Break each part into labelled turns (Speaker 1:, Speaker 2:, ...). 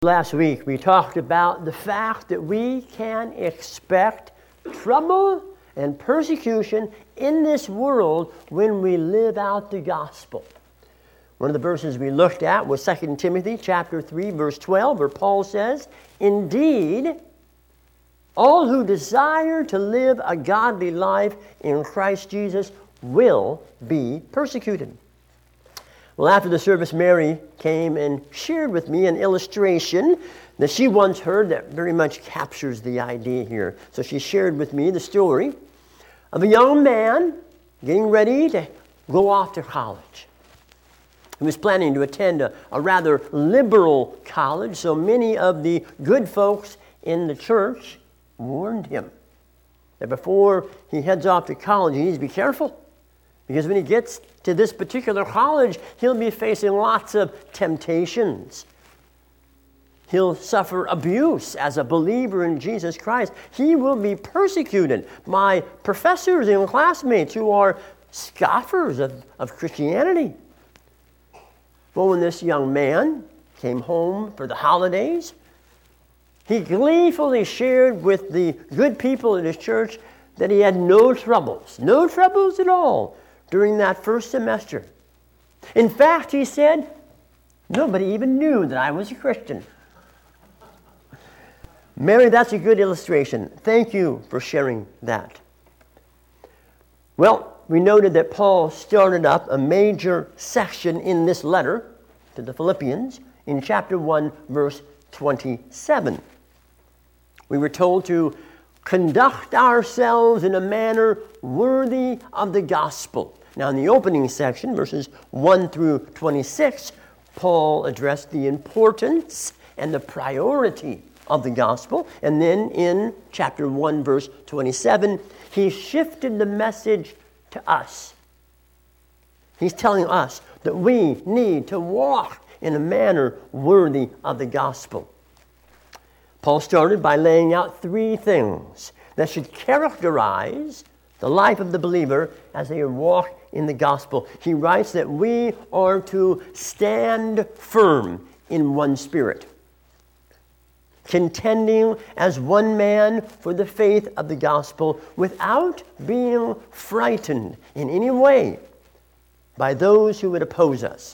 Speaker 1: Last week we talked about the fact that we can expect trouble and persecution in this world when we live out the gospel. One of the verses we looked at was 2 Timothy chapter 3, verse 12, where Paul says, "Indeed, all who desire to live a godly life in Christ Jesus will be persecuted." Well, after the service, Mary came and shared with me an illustration that she once heard that very much captures the idea here. So she shared with me the story of a young man getting ready to go off to college. He was planning to attend a rather liberal college, so many of the good folks in the church warned him that before he heads off to college, he needs to be careful. Because when he gets to this particular college, he'll be facing lots of temptations. He'll suffer abuse as a believer in Jesus Christ. He will be persecuted by professors and classmates who are scoffers of Christianity. Well, when this young man came home for the holidays, he gleefully shared with the good people in his church that he had no troubles at all during that first semester. In fact, he said, nobody even knew that I was a Christian. Mary, that's a good illustration. Thank you for sharing that. Well, we noted that Paul started up a major section in this letter to the Philippians in chapter 1, verse 27. We were told to conduct ourselves in a manner worthy of the gospel. Now, in the opening section, verses 1 through 26, Paul addressed the importance and the priority of the gospel. And then in chapter 1, verse 27, he shifted the message to us. He's telling us that we need to walk in a manner worthy of the gospel. Paul started by laying out three things that should characterize the life of the believer as they walk in the gospel. He writes that we are to stand firm in one spirit, contending as one man for the faith of the gospel without being frightened in any way by those who would oppose us.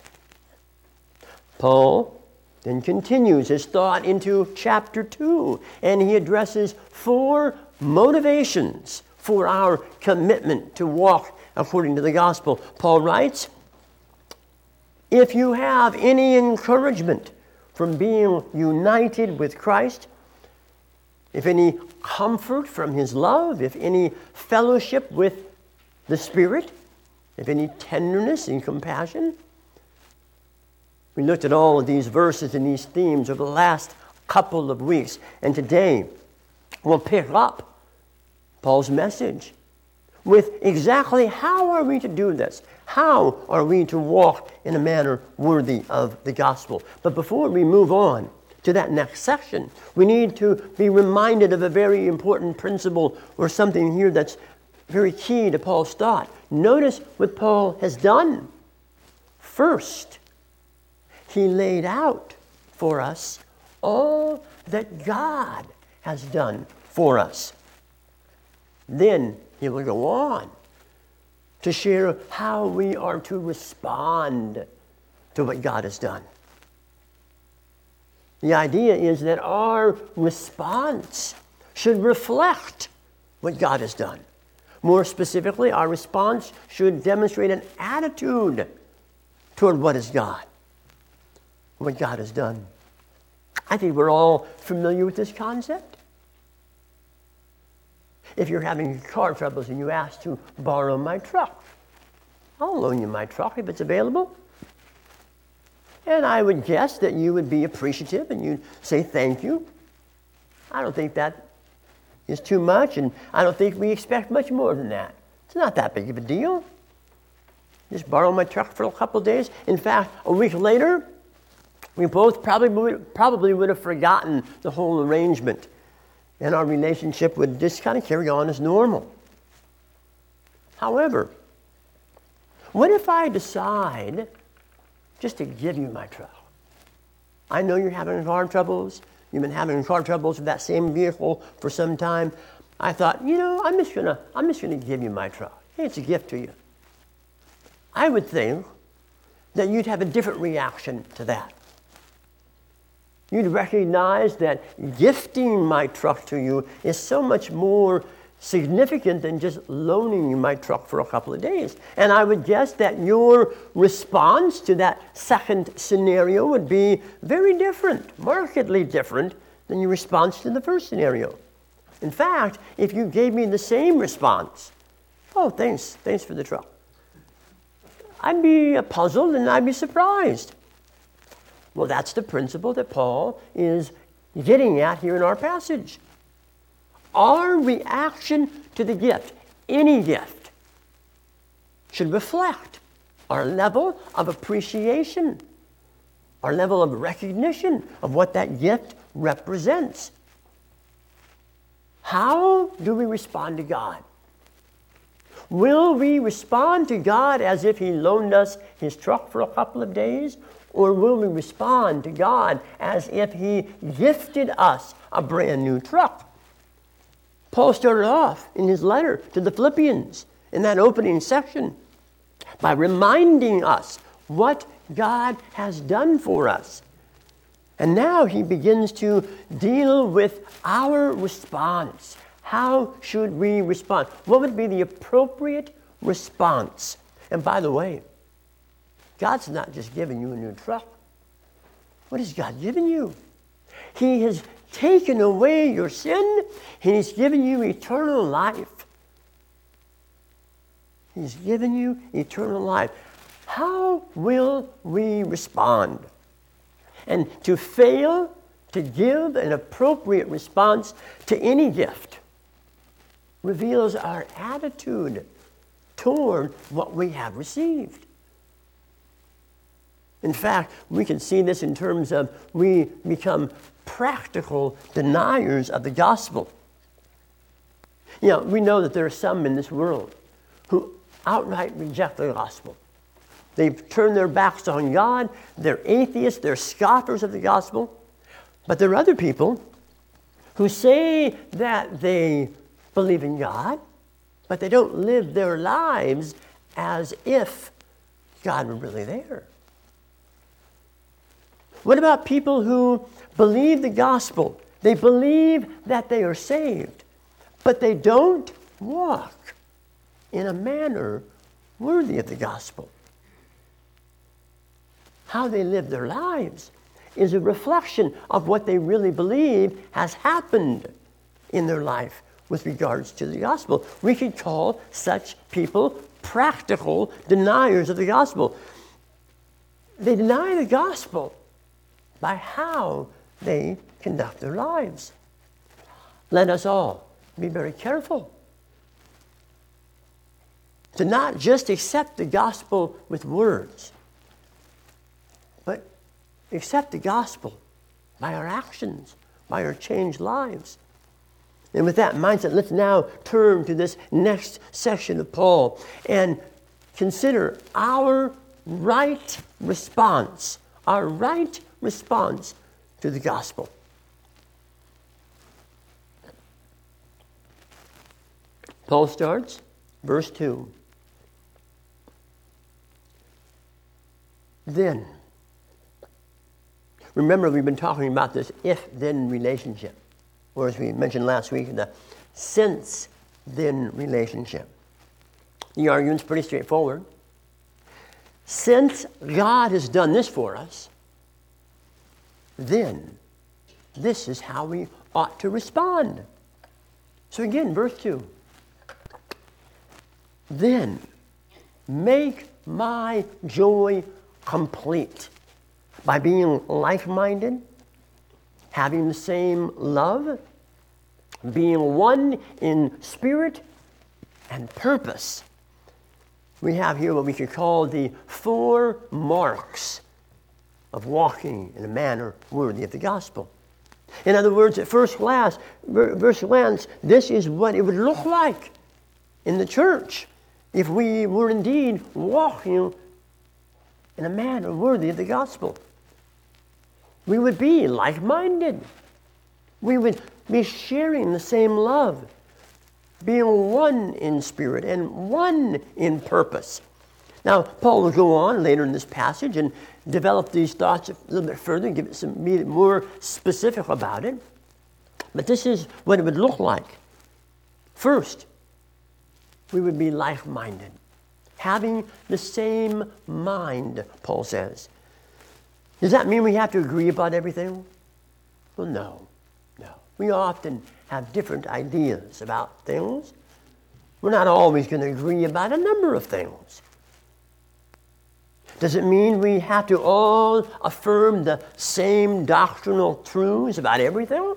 Speaker 1: Paul then continues his thought into chapter 2, and he addresses 4 motivations for our commitment to walk according to the gospel. Paul writes, "If you have any encouragement from being united with Christ, if any comfort from his love, if any fellowship with the Spirit, if any tenderness and compassion." We looked at all of these verses and these themes over the last couple of weeks, and today we'll pick up Paul's message with exactly how are we to do this? How are we to walk in a manner worthy of the gospel? But before we move on to that next section, we need to be reminded of a very important principle or something here that's very key to Paul's thought. Notice what Paul has done. First, he laid out for us all that God has done for us. Then he will go on to share how we are to respond to what God has done. The idea is that our response should reflect what God has done. More specifically, our response should demonstrate an attitude toward what is God, what God has done. I think we're all familiar with this concept. If you're having car troubles and you ask to borrow my truck, I'll loan you my truck if it's available. And I would guess that you would be appreciative and you'd say thank you. I don't think that is too much, and I don't think we expect much more than that. It's not that big of a deal. Just borrow my truck for a couple of days. In fact, a week later, we both probably would have forgotten the whole arrangement, and our relationship would just kind of carry on as normal. However, what if I decide just to give you my truck? I know you're having car troubles. You've been having car troubles with that same vehicle for some time. I thought, I'm just gonna give you my truck. Hey, it's a gift to you. I would think that you'd have a different reaction to that. You'd recognize that gifting my truck to you is so much more significant than just loaning you my truck for a couple of days. And I would guess that your response to that second scenario would be very different, markedly different than your response to the first scenario. In fact, if you gave me the same response, oh, thanks for the truck, I'd be puzzled and I'd be surprised. Well, that's the principle that Paul is getting at here in our passage. Our reaction to the gift, any gift, should reflect our level of appreciation, our level of recognition of what that gift represents. How do we respond to God? Will we respond to God as if He loaned us His truck for a couple of days? Or will we respond to God as if He gifted us a brand new truck? Paul started off in his letter to the Philippians in that opening section by reminding us what God has done for us. And now he begins to deal with our response. How should we respond? What would be the appropriate response? And by the way, God's not just giving you a new truck. What has God given you? He has taken away your sin. He's given you eternal life. He's given you eternal life. How will we respond? And to fail to give an appropriate response to any gift reveals our attitude toward what we have received. In fact, we can see this in terms of we become practical deniers of the gospel. We know that there are some in this world who outright reject the gospel. They've turned their backs on God. They're atheists. They're scoffers of the gospel. But there are other people who say that they believe in God, but they don't live their lives as if God were really there. What about people who believe the gospel? They believe that they are saved, but they don't walk in a manner worthy of the gospel. How they live their lives is a reflection of what they really believe has happened in their life with regards to the gospel. We could call such people practical deniers of the gospel. They deny the gospel by how they conduct their lives. Let us all be very careful to not just accept the gospel with words, but accept the gospel by our actions, by our changed lives. And with that mindset, let's now turn to this next section of Paul and consider our right response to the gospel. Paul starts, verse 2. Then. Remember, we've been talking about this if-then relationship, or as we mentioned last week, the since-then relationship. The argument's pretty straightforward. Since God has done this for us, then this is how we ought to respond. So again, verse 2. Then make my joy complete by being like-minded, having the same love, being one in spirit and purpose. We have here what we could call the 4 marks of walking in a manner worthy of the gospel. In other words, at first glance, this is what it would look like in the church if we were indeed walking in a manner worthy of the gospel. we would be like-minded. We would be sharing the same love, being one in spirit and one in purpose. Now, Paul will go on later in this passage and develop these thoughts a little bit further and be more specific about it. But this is what it would look like. First, we would be like-minded, having the same mind, Paul says. Does that mean we have to agree about everything? Well, no. We often have different ideas about things. We're not always going to agree about a number of things. Does it mean we have to all affirm the same doctrinal truths about everything?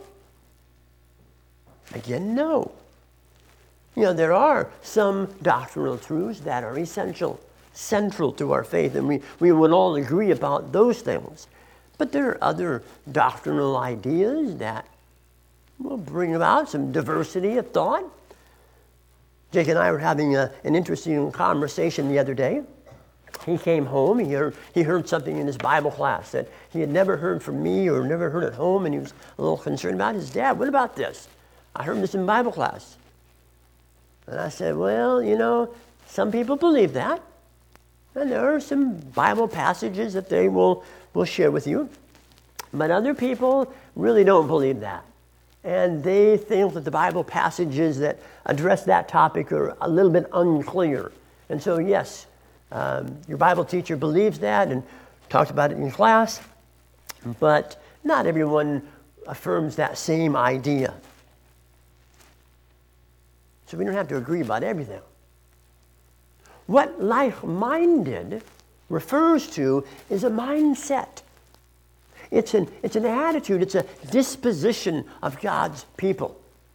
Speaker 1: Again, no. There are some doctrinal truths that are essential, central to our faith, and we would all agree about those things. But there are other doctrinal ideas that will bring about some diversity of thought. Jake and I were having an interesting conversation the other day. He came home, he heard something in his Bible class that he had never heard from me or never heard at home, and he was a little concerned about his dad. What about this? I heard this in Bible class. And I said, well, some people believe that. And there are some Bible passages that they will share with you. But other people really don't believe that. And they think that the Bible passages that address that topic are a little bit unclear. And so, yes, your Bible teacher believes that and talked about it in class, but not everyone affirms that same idea. So we don't have to agree about everything. What like-minded refers to is a mindset. It's an attitude, it's a disposition of God's people.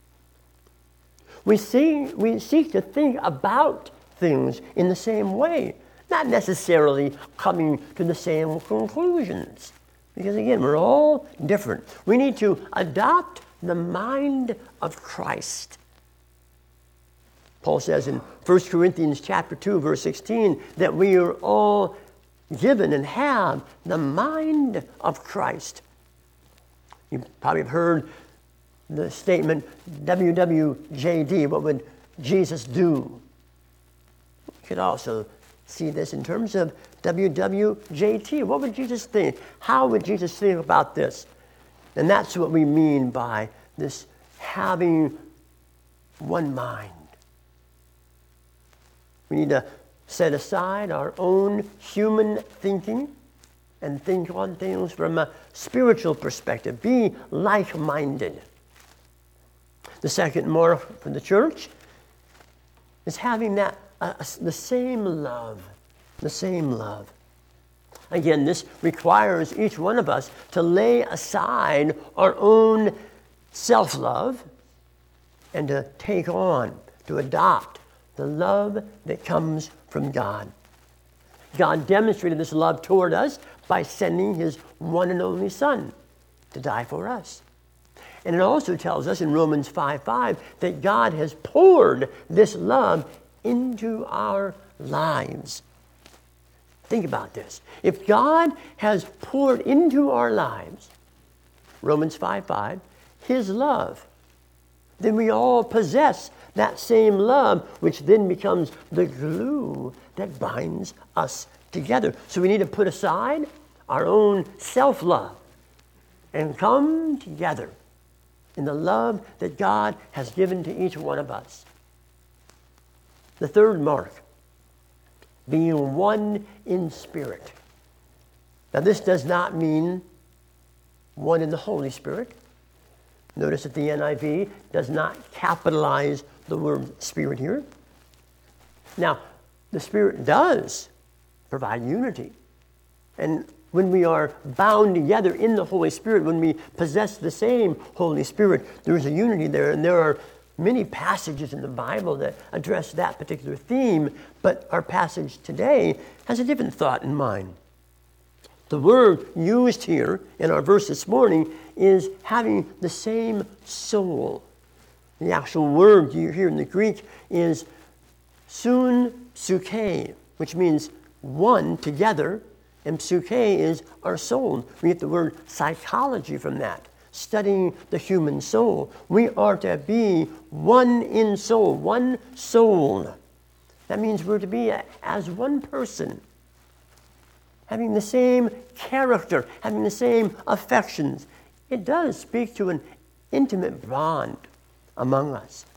Speaker 1: We seek to think about things in the same way, not necessarily coming to the same conclusions. Because again, we're all different. We need to adopt the mind of Christ. Paul says in 1 Corinthians chapter 2, verse 16, that we are all given and have the mind of Christ. You probably have heard the statement, WWJD, what would Jesus do? You could also see this in terms of WWJT. What would Jesus think? How would Jesus think about this? And that's what we mean by this having one mind. We need to set aside our own human thinking and think on things from a spiritual perspective. Be like-minded. The second mark for the church is having that the same love. The same love. Again, this requires each one of us to lay aside our own self-love and to take on, to adopt the love that comes from God. God demonstrated this love toward us by sending his one and only Son to die for us. And it also tells us in Romans 5:5 that God has poured this love into our lives. Think about this. If God has poured into our lives, Romans 5:5, his love, then we all possess that same love, which then becomes the glue that binds us together. So we need to put aside our own self-love and come together in the love that God has given to each one of us. The third mark, being one in spirit. Now this does not mean one in the Holy Spirit. Notice that the NIV does not capitalize the word Spirit here. Now, the Spirit does provide unity. And when we are bound together in the Holy Spirit, when we possess the same Holy Spirit, there's a unity there. And there are many passages in the Bible that address that particular theme, but our passage today has a different thought in mind. The word used here in our verse this morning is having the same soul. The actual word here in the Greek is sun suke, which means one together And psyche is our soul. We get the word psychology from that. Studying the human soul. We are to be one in soul, one soul. That means we're to be as one person, having the same character, having the same affections. It does speak to an intimate bond among us.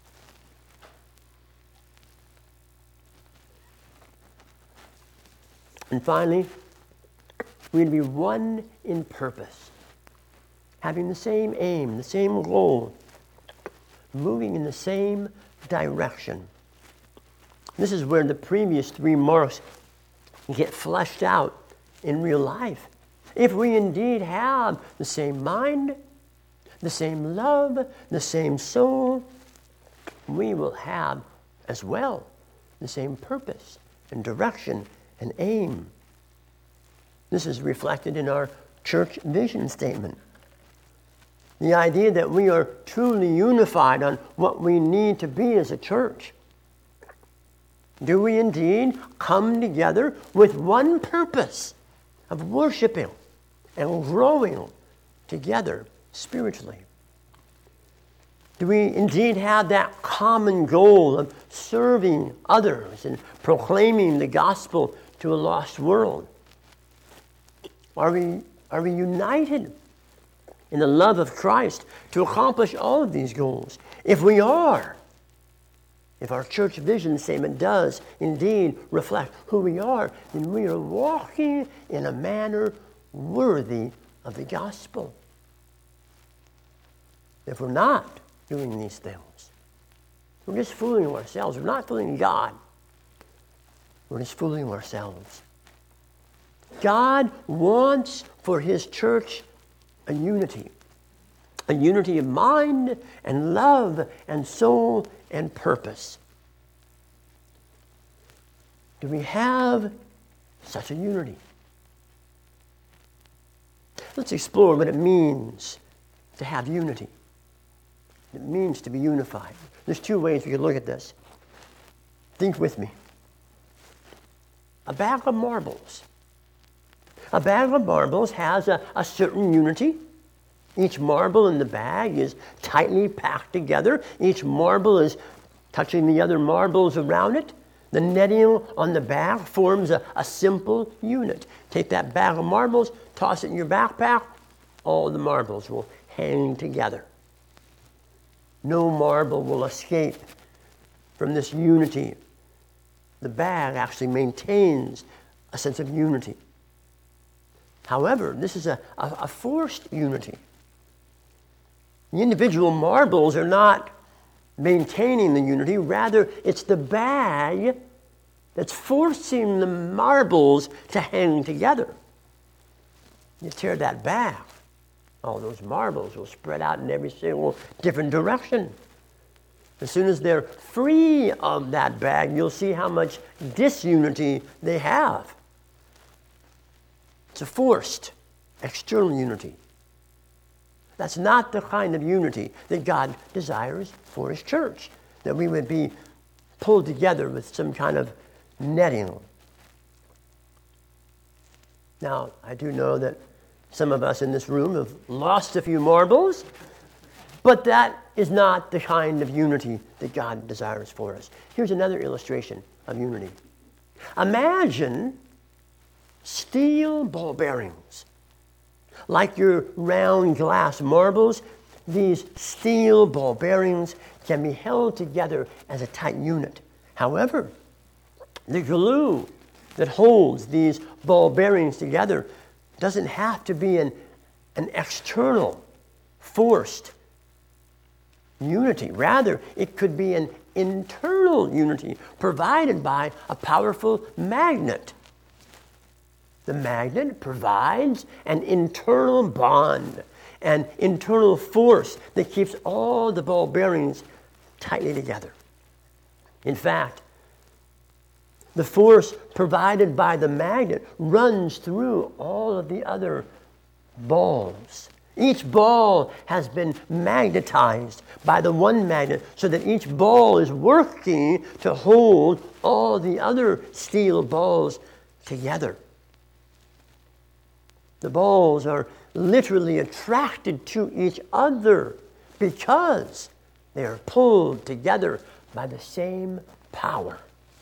Speaker 1: And finally, we're to be one in purpose, having the same aim, the same goal, moving in the same direction. This is where the previous three marks get fleshed out in real life. If we indeed have the same mind, the same love, the same soul, we will have as well the same purpose and direction and aim. This is reflected in our church vision statement. The idea that we are truly unified on what we need to be as a church. Do we indeed come together with one purpose of worshiping and growing together spiritually? Do we indeed have that common goal of serving others and proclaiming the gospel to a lost world? Are we united in the love of Christ to accomplish all of these goals? If we are, if our church vision statement does indeed reflect who we are, then we are walking in a manner worthy of the gospel. If we're not doing these things, we're just fooling ourselves. We're not fooling God. We're just fooling ourselves. God wants for His church a unity of mind and love and soul and purpose. Do we have such a unity? Let's explore what it means to have unity. It means to be unified. There's two ways we could look at this. Think with me. A bag of marbles. A bag of marbles has a certain unity. Each marble in the bag is tightly packed together. Each marble is touching the other marbles around it. The netting on the bag forms a simple unit. Take that bag of marbles, toss it in your backpack, all the marbles will hang together. No marble will escape from this unity. The bag actually maintains a sense of unity. However, this is a forced unity. The individual marbles are not maintaining the unity. Rather, it's the bag that's forcing the marbles to hang together. You tear that bag, all those marbles will spread out in every single different direction. As soon as they're free of that bag, you'll see how much disunity they have. It's a forced external unity. That's not the kind of unity that God desires for His church, that we would be pulled together with some kind of netting. Now, I do know that some of us in this room have lost a few marbles, but that is not the kind of unity that God desires for us. Here's another illustration of unity. Imagine steel ball bearings. Like your round glass marbles, these steel ball bearings can be held together as a tight unit. However, the glue that holds these ball bearings together doesn't have to be an external, forced unity. Rather, it could be an internal unity provided by a powerful magnet. The magnet provides an internal bond, an internal force that keeps all the ball bearings tightly together. In fact, the force provided by the magnet runs through all of the other balls. Each ball has been magnetized by the one magnet so that each ball is working to hold all the other steel balls together. The balls are literally attracted to each other because they are pulled together by the same power.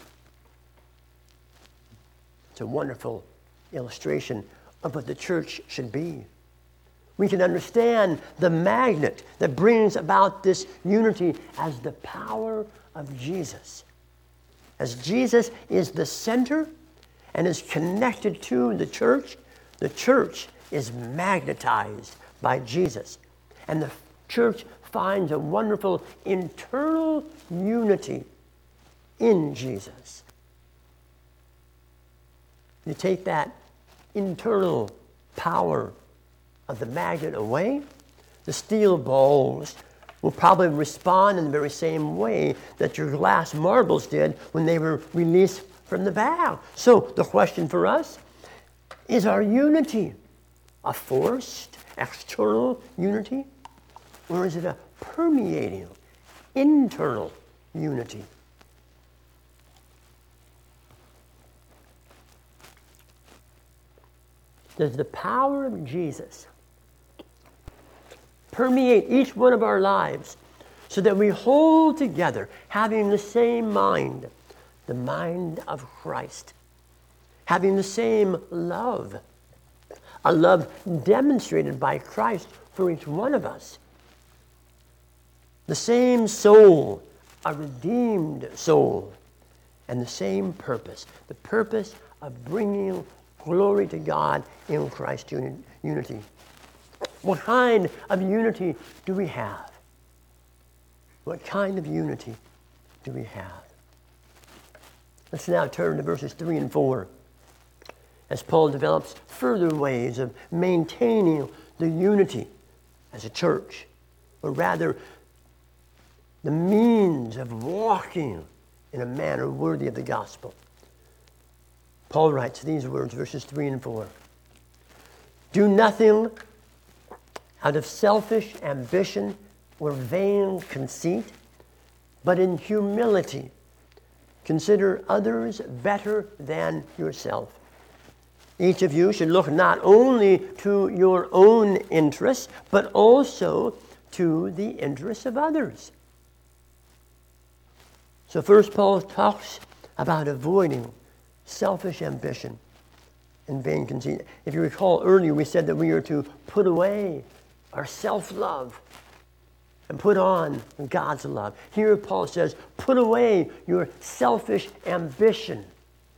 Speaker 1: It's a wonderful illustration of what the church should be. We can understand the magnet that brings about this unity as the power of Jesus. As Jesus is the center and is connected to the church is magnetized by Jesus. And the church finds a wonderful internal unity in Jesus. You take that internal power of the magnet away, the steel balls will probably respond in the very same way that your glass marbles did when they were released from the bag. So the question for us, is our unity a forced external unity, or is it a permeating internal unity? Does the power of Jesus permeate each one of our lives so that we hold together, having the same mind, the mind of Christ, having the same love, a love demonstrated by Christ for each one of us, the same soul, a redeemed soul, and the same purpose, the purpose of bringing glory to God in Christ unity. What kind of unity do we have? What kind of unity do we have? Let's now turn to verses 3 and 4 as Paul develops further ways of maintaining the unity as a church, or rather, the means of walking in a manner worthy of the gospel. Paul writes these words, verses 3 and 4. Do nothing out of selfish ambition or vain conceit, but in humility consider others better than yourself. Each of you should look not only to your own interests, but also to the interests of others. So first Paul talks about avoiding selfish ambition and vain conceit. If you recall earlier, we said that we are to put away our self-love and put on God's love. Here Paul says, put away your selfish ambition.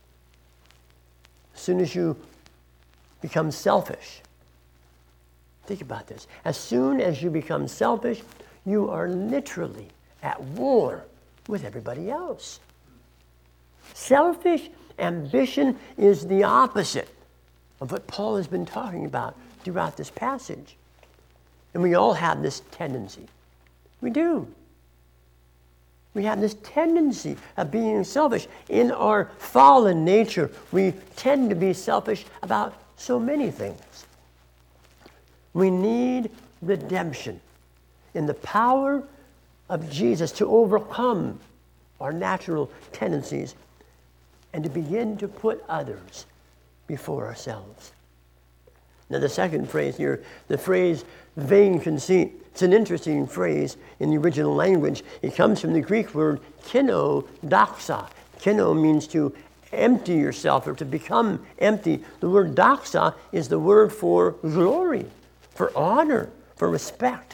Speaker 1: As soon as you become selfish, think about this. As soon as you become selfish, you are literally at war with everybody else. Selfish ambition is the opposite of what Paul has been talking about throughout this passage. And we all have this tendency. We do. We have this tendency of being selfish. In our fallen nature, we tend to be selfish about so many things. We need redemption in the power of Jesus to overcome our natural tendencies and to begin to put others before ourselves. Now the second phrase here, the phrase vain conceit, it's an interesting phrase in the original language. It comes from the Greek word kenodoxa. Keno means to empty yourself or to become empty. The word doxa is the word for glory, for honor, for respect.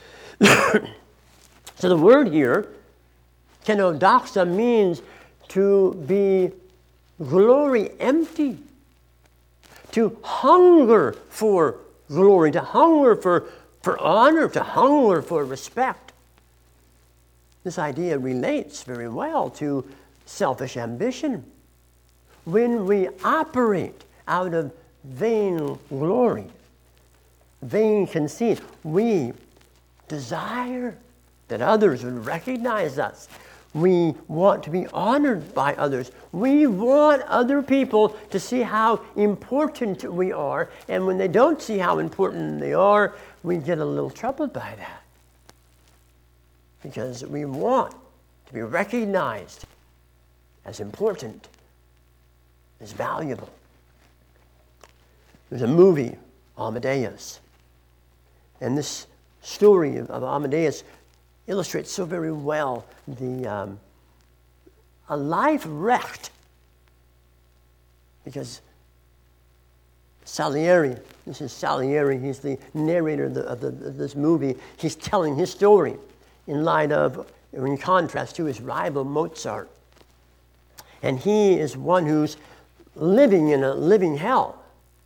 Speaker 1: So the word here, kenodoxa, means to be glory empty, to hunger for glory, to hunger for honor, to hunger for respect. This idea relates very well to selfish ambition. When we operate out of vain glory, vain conceit, we desire that others would recognize us. We want to be honored by others. We want other people to see how important we are. And when they don't see how important they are, we get a little troubled by that. Because we want to be recognized as important, as valuable. There's a movie Amadeus. And this story of Amadeus illustrates so very well a life wrecked because Salieri, this is Salieri, he's the narrator of this movie. He's telling his story in light of, or in contrast to his rival Mozart. And he is one who's living in a living hell,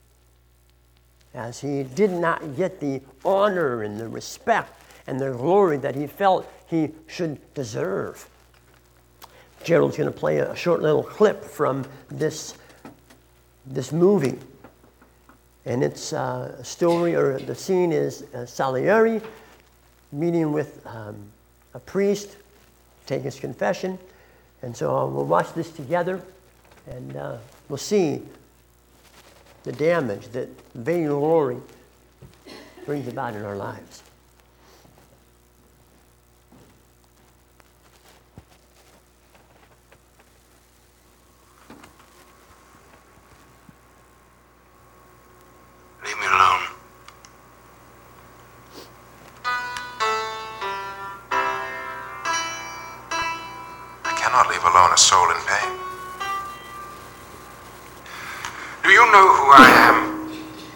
Speaker 1: as he did not get the honor and the respect and the glory that he felt he should deserve. Gerald's going to play a short little clip from this movie. And it's a story, or the scene is Salieri meeting with a priest, take his confession. And so we'll watch this together, and we'll see the damage that vainglory brings about in our lives.
Speaker 2: Leave me alone. I cannot leave alone a soul in pain. Do you know who I am?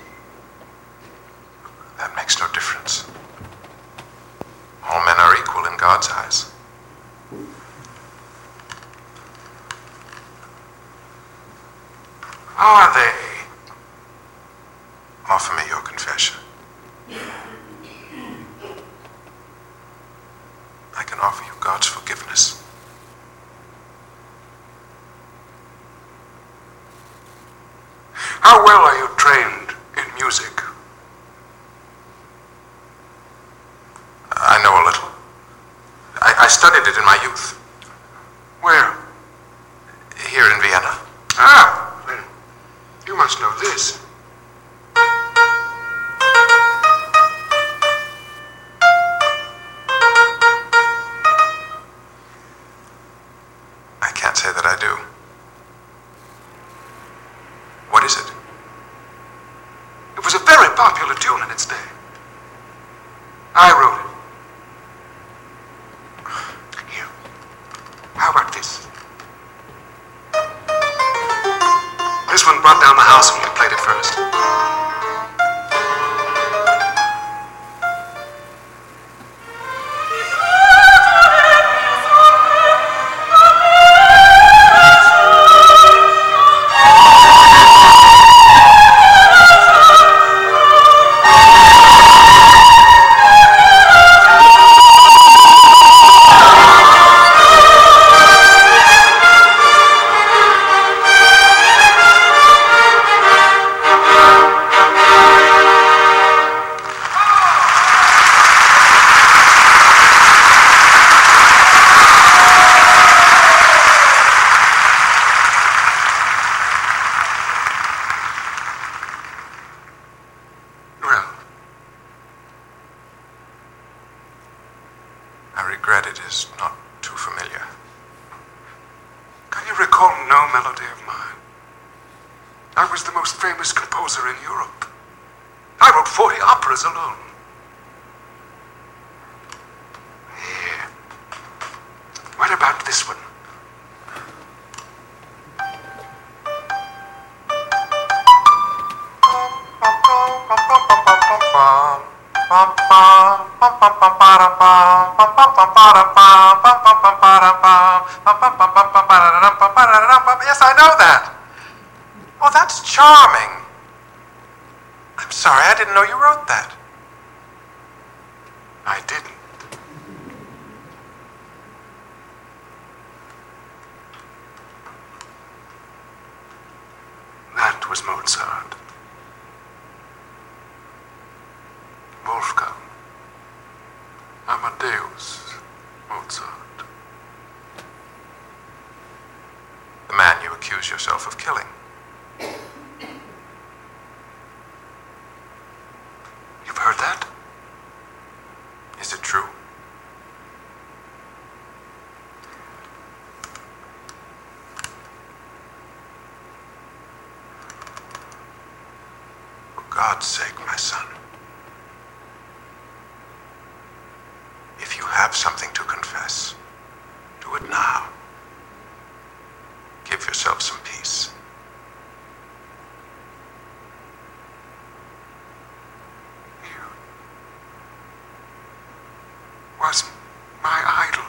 Speaker 2: That makes no difference. All men are equal in God's eyes. Are they? Offer me your confession. I can offer you God's forgiveness. How well are you trained in music? I know a little. I studied it in my youth. Where? Here in Vienna. Ah, then you must know this. I can't say that I do. What is it? It was a very popular tune in its day. I wrote it. Here. How about this? This one brought down the house when we played it first. I regret it is not too familiar. Can you recall no melody of mine? I was the most famous composer in Europe. I wrote 40 operas alone. Here. What about this one? Yes, I know that. Oh, that's charming. I'm sorry, I didn't know you wrote that. I didn't. That was Mozart. Wolfgang Amadeus Mozart. The man you accuse yourself of killing. You've heard that? Is it true? God's sake, my son. If you have something to confess, do it now. Give yourself some peace. You was my idol.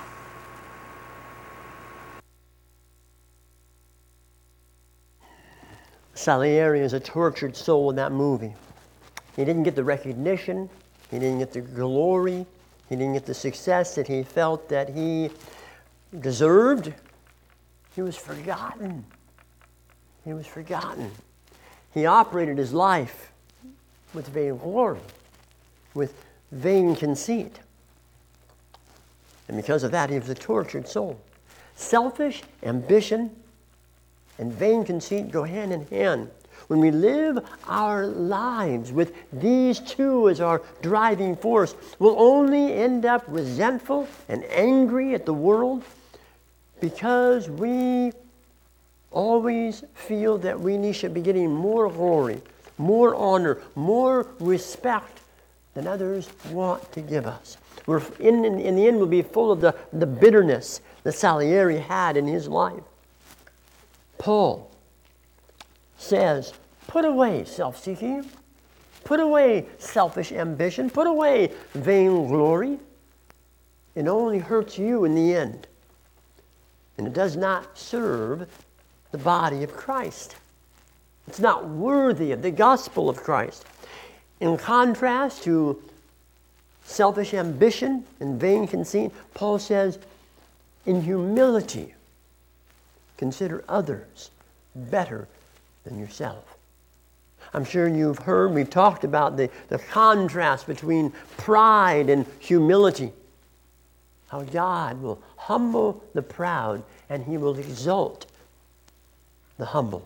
Speaker 1: Salieri is a tortured soul in that movie. He didn't get the recognition. He didn't get the glory. He didn't get the success that he felt that he deserved. He was forgotten. He was forgotten. He operated his life with vain glory, with vain conceit. And because of that, he was a tortured soul. Selfish ambition and vain conceit go hand in hand. When we live our lives with these two as our driving force, we'll only end up resentful and angry at the world because we always feel that we should be getting more glory, more honor, more respect than others want to give us. We're in the end, we'll be full of the bitterness that Salieri had in his life. Paul says, put away self-seeking, put away selfish ambition, put away vain glory. It only hurts you in the end. And it does not serve the body of Christ. It's not worthy of the gospel of Christ. In contrast to selfish ambition and vain conceit, Paul says, in humility, consider others better than yourself. I'm sure you've heard, we've talked about the contrast between pride and humility. How God will humble the proud and he will exalt the humble.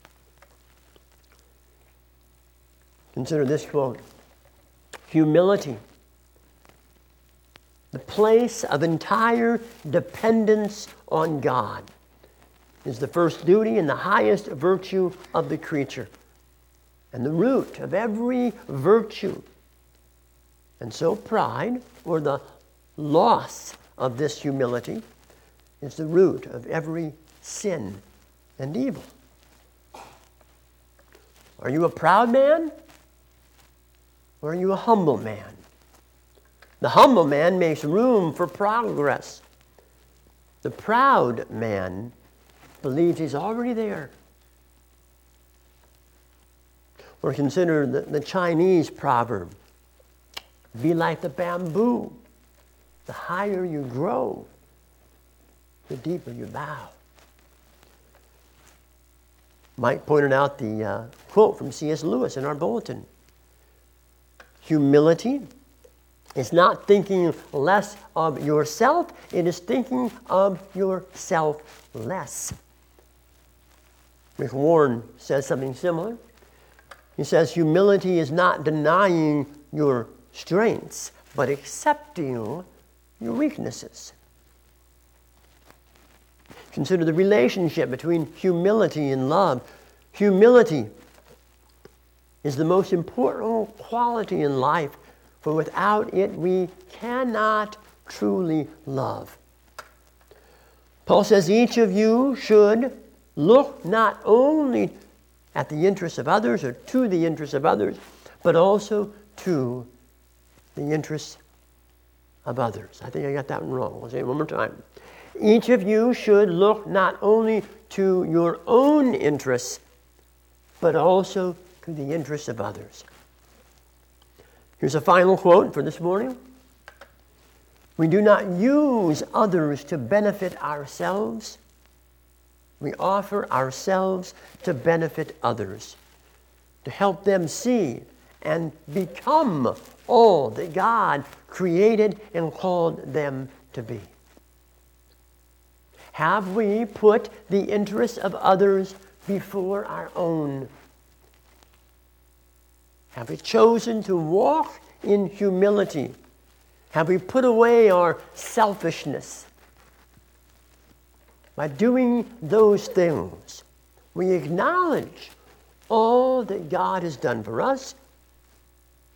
Speaker 1: Consider this quote. Humility, the place of entire dependence on God, is the first duty and the highest virtue of the creature, and the root of every virtue. And so pride, or the loss of this humility, is the root of every sin and evil. Are you a proud man? Or are you a humble man? The humble man makes room for progress. The proud man believes he's already there. Or consider the Chinese proverb, be like the bamboo. The higher you grow, the deeper you bow. Mike pointed out the quote from C.S. Lewis in our bulletin. Humility is not thinking less of yourself, it is thinking of yourself less. Rick Warren says something similar. He says, humility is not denying your strengths, but accepting your weaknesses. Consider the relationship between humility and love. Humility is the most important quality in life, for without it we cannot truly love. Paul says each of you should look not only at the interests of others or to the interests of others, but also to the interests of others. I think I got that one wrong. I'll say it one more time. Each of you should look not only to your own interests, but also to the interests of others. Here's a final quote for this morning. We do not use others to benefit ourselves. We offer ourselves to benefit others, to help them see and become all that God created and called them to be. Have we put the interests of others before our own? Have we chosen to walk in humility? Have we put away our selfishness? By doing those things, we acknowledge all that God has done for us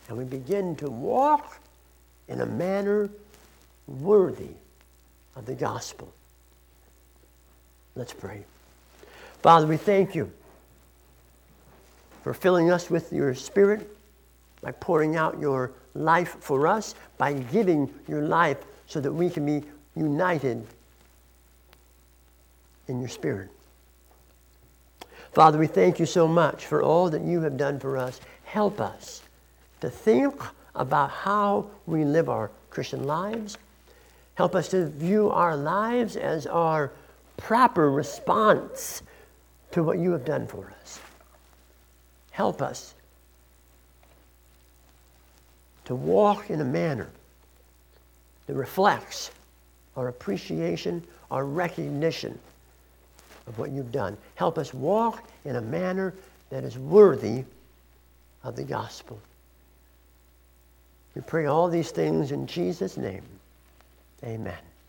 Speaker 1: and we begin to walk in a manner worthy of the gospel. Let's pray. Father, we thank you for filling us with your Spirit, by pouring out your life for us, by giving your life so that we can be united in your Spirit. Father, we thank you so much for all that you have done for us. Help us to think about how we live our Christian lives. Help us to view our lives as our proper response to what you have done for us. Help us to walk in a manner that reflects our appreciation, our recognition of what you've done. Help us walk in a manner that is worthy of the gospel. We pray all these things in Jesus' name. Amen.